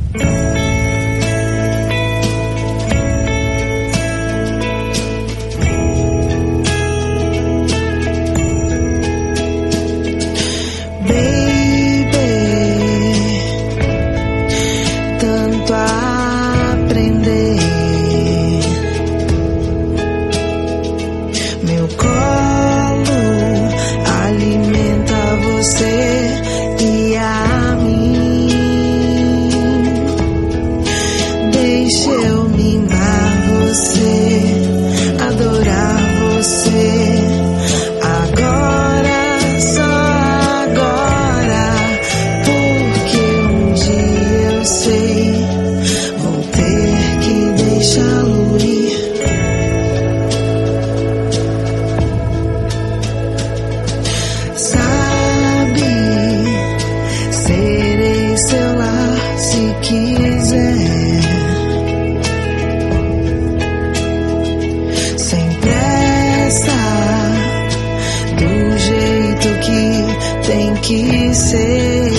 que ser.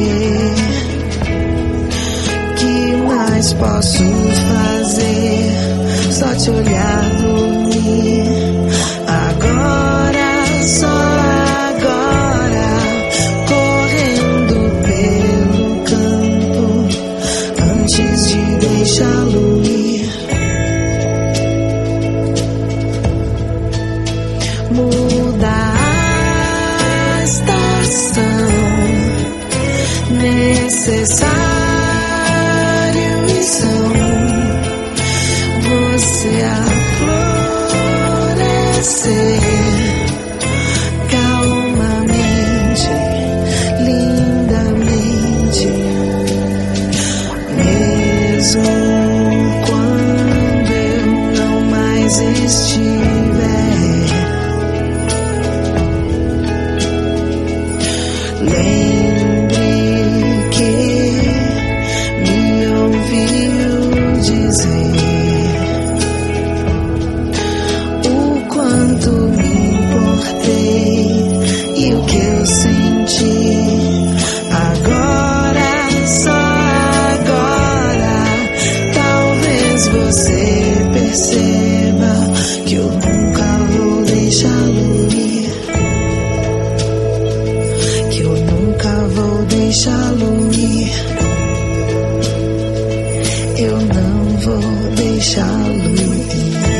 Que mais posso fazer? Só te olhar dormir. Agora, só agora, correndo pelo campo, antes de deixá-lo ir. Muda a estação, necessário e são você a florescer calmamente, lindamente, mesmo quando eu não mais estiver. Lembre que me ouviu dizer o quanto me importei e o que eu senti. Agora, só agora, talvez você perceba que eu nunca vou deixá-lo ir. Eu nunca vou deixá-lo ir. Eu não vou deixá-lo ir.